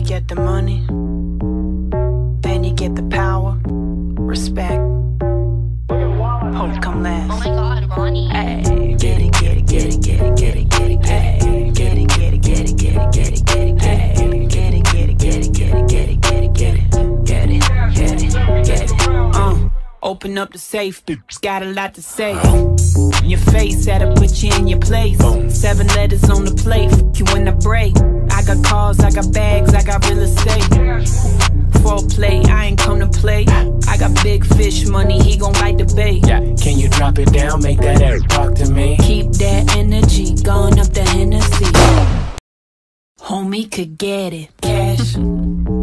get the money, then you get the power, respect. Hope come last. Oh my God, Ronnie. Ay, get it, get it, get it, get it, get it, get it, ay, get it, get it, get it, get it, get it, get it, ay, get it, get it, get it, get it, get it, get it, get it, get it, get it, get it. Open up the safe, got a lot to say. In your face, had to put you in your place. 7 letters on the plate, you in the break. I got cars, I got bags, I got real estate. Foreplay, I ain't come to play. I got big fish money, he gon' bite the bait. Yeah, can you drop it down, make that air talk to me? Keep that energy, going up the Hennessy. Homie could get it. Cash,